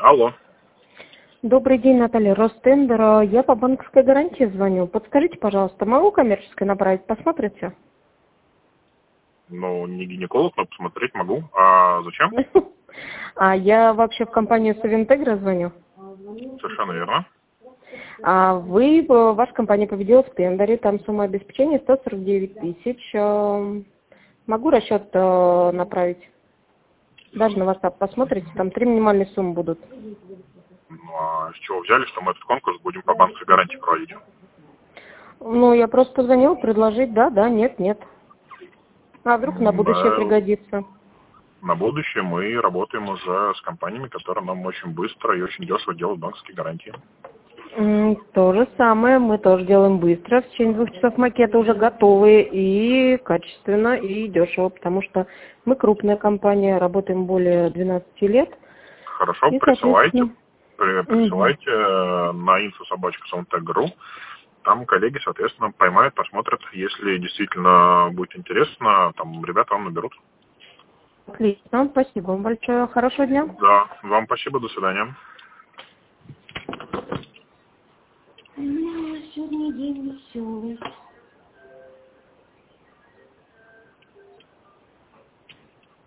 Алло. Добрый день, Наталья, Ростендер. Я по банковской гарантии звоню. Подскажите, пожалуйста, могу коммерческой направить? Посмотрите? Ну, не гинеколог, но посмотреть могу. А зачем? Я вообще в компанию Совинтегра звоню. Совершенно верно. Ваша компания победила в тендере, там сумма обеспечения 149 тысяч. Могу расчет направить? Даже на WhatsApp посмотрите, там 3 минимальные суммы будут. Ну, а с чего взяли, что мы этот конкурс будем по банковской гарантии проводить? Ну, я просто позвонила предложить, да, нет. А вдруг на будущее пригодится? На будущее мы работаем уже с компаниями, которые нам очень быстро и очень дешево делают банковские гарантии. То же самое, мы тоже делаем быстро. В течение 2 часов макеты уже готовы и качественно, и дешево, потому что мы крупная компания, работаем более 12 лет. Хорошо, И, присылайте соответственно... на info@savintech.ru. Там коллеги, соответственно, поймают, посмотрят. Если действительно будет интересно, там ребята вам наберут. Отлично, спасибо вам большое. Хорошего дня. Да, вам спасибо, до свидания. У меня сегодня день веселый.